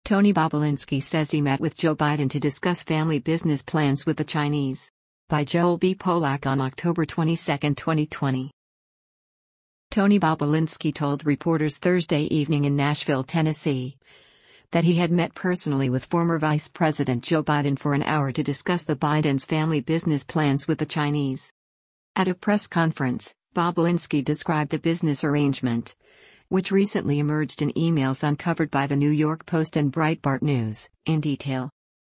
Tony Bobulinski says he met with Joe Biden to discuss family business plans with the Chinese. By Joel B. Polak on October 22, 2020. Tony Bobulinski told reporters Thursday evening in Nashville, Tennessee, that he had met personally with former Vice President Joe Biden for an hour to discuss the Biden's family business plans with the Chinese. At a press conference, Bobulinski described the business arrangement, which recently emerged in emails uncovered by the New York Post and Breitbart News, in detail.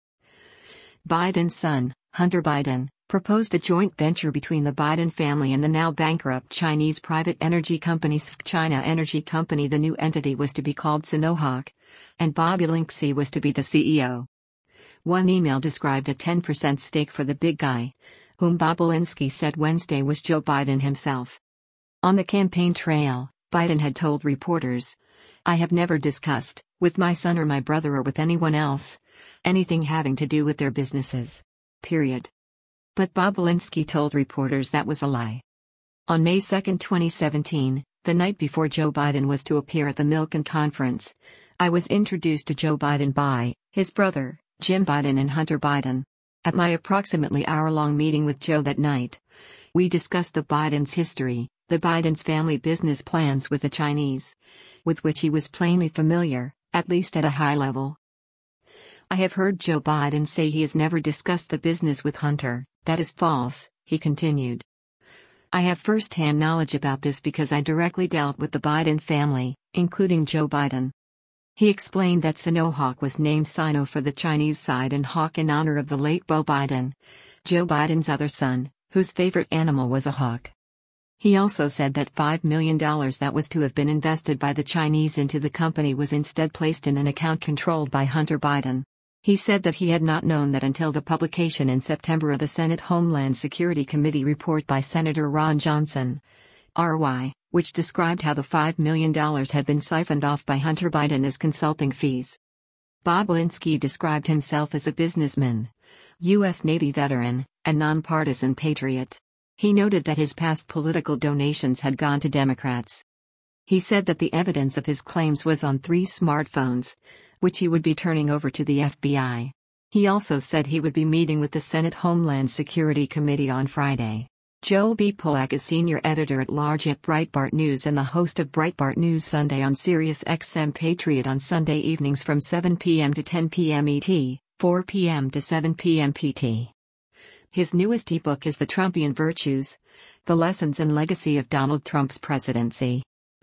Biden's son, Hunter Biden, proposed a joint venture between the Biden family and the now bankrupt Chinese private energy company SFC-China Energy Company. The new entity was to be called Sinohawk, and Bobulinski was to be the CEO. One email described a 10% stake for the big guy, whom Bobulinski said Wednesday was Joe Biden himself. On the campaign trail, Biden had told reporters, "I have never discussed, with my son or my brother or with anyone else, anything having to do with their businesses. Period." But Bobulinski told reporters that was a lie. On May 2, 2017, the night before Joe Biden was to appear at the Milken Conference, I was introduced to Joe Biden by his brother, Jim Biden, and Hunter Biden. At my approximately hour-long meeting with Joe that night, we discussed the Biden's history, the Biden's family business plans with the Chinese, with which he was plainly familiar, at least at a high level. I have heard Joe Biden say he has never discussed the business with Hunter. That is false, he continued. I have first-hand knowledge about this because I directly dealt with the Biden family, including Joe Biden. He explained that Sinohawk was named Sino for the Chinese side and Hawk in honor of the late Beau Biden, Joe Biden's other son, whose favorite animal was a hawk. He also said that $5 million that was to have been invested by the Chinese into the company was instead placed in an account controlled by Hunter Biden. He said that he had not known that until the publication in September of the Senate Homeland Security Committee report by Senator Ron Johnson, RY, which described how the $5 million had been siphoned off by Hunter Biden as consulting fees. Bobulinski described himself as a businessman, U.S. Navy veteran, and nonpartisan patriot. He noted that his past political donations had gone to Democrats. He said that the evidence of his claims was on 3 smartphones, which he would be turning over to the FBI. He also said he would be meeting with the Senate Homeland Security Committee on Friday. Joel B. Polak is senior editor-at-large at Breitbart News and the host of Breitbart News Sunday on Sirius XM Patriot on Sunday evenings from 7 p.m. to 10 p.m. ET, 4 p.m. to 7 p.m. PT. His newest ebook is The Trumpian Virtues: The Lessons and Legacy of Donald Trump's Presidency.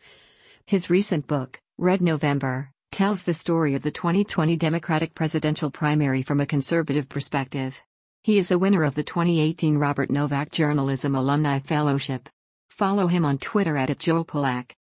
His recent book, Red November, tells the story of the 2020 Democratic presidential primary from a conservative perspective. He is a winner of the 2018 Robert Novak Journalism Alumni Fellowship. Follow him on Twitter @JoelPolak.